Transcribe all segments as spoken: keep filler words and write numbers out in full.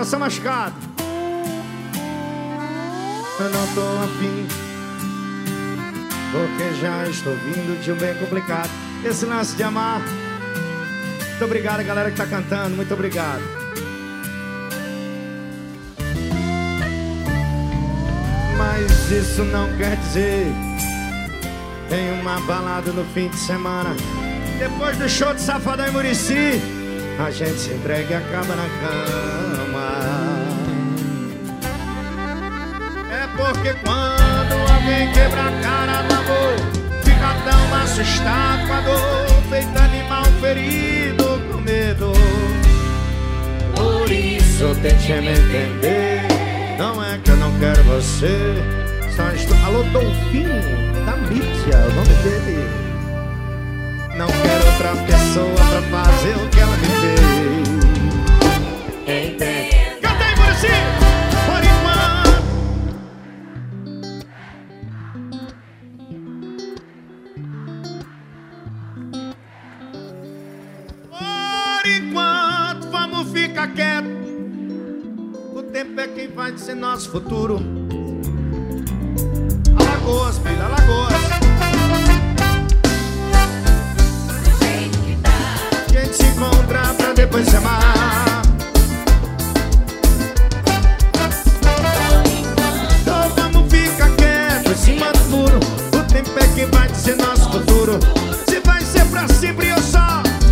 coração machucado. Eu não tô afim, porque já estou vindo de um bem complicado. Esse lance de amar. Muito obrigado, galera que tá cantando. Muito obrigado. Mas isso não quer dizer tem uma balada no fim de semana. Depois do show de Safadão e Muricy, a gente se entrega e acaba na cama. É porque quando alguém quebra a cara no amor, fica tão assustado com a dor, feito animal ferido com medo. Por isso tente me entender. Não é que eu não quero você, só estou... Alô, Dolfinho, da mídia, o nome dele. Não quero outra pessoa pra fazer o que ela me fez. Entende? Canta aí, Muricy! Por enquanto. Por enquanto, vamos ficar quietos. O tempo é quem vai dizer nosso futuro. Alagoas, filho, Alagoas. Gente se encontra pra depois se amar. Então vamos ficar quietos em cima do muro. O tempo é quem vai dizer nosso futuro. Se vai ser pra sempre ou só.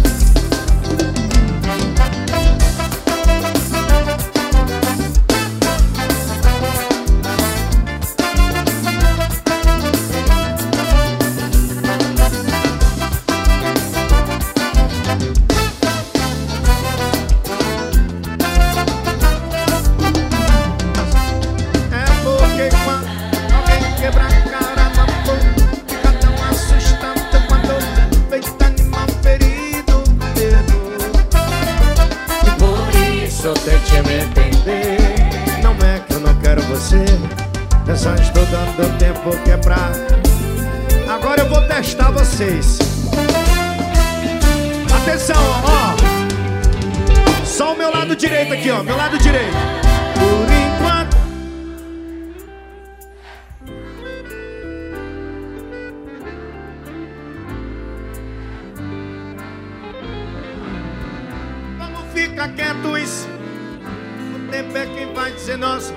Tente me entender. Não é que eu não quero você, eu só estou dando tempo que é pra... Agora eu vou testar vocês. Atenção, ó. Só o meu lado direito aqui, ó. Meu lado direito. Por enquanto. Vamos ficar quietos. O tempo é quem vai dizer nossa.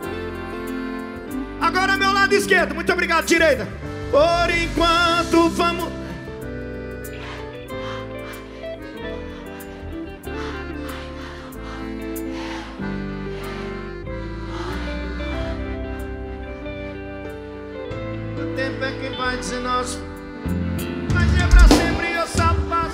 Agora meu lado esquerdo. Muito obrigado, direita. Por enquanto vamos. O tempo é quem vai dizer nossa. Mas é pra sempre eu só passo.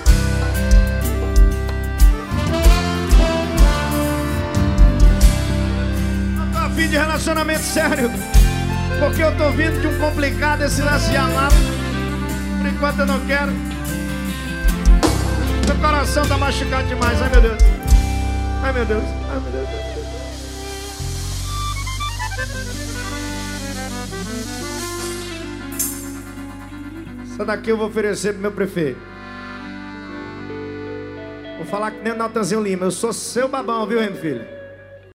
De relacionamento sério, porque eu tô vindo de um complicado, esse lance de amar. Por enquanto eu não quero. Meu coração tá machucado demais. Ai meu Deus. Ai meu Deus. Ai meu Deus. Essa daqui eu vou oferecer pro meu prefeito. Vou falar que nem o Natanzinho Lima. Eu sou seu babão, viu, meu filho?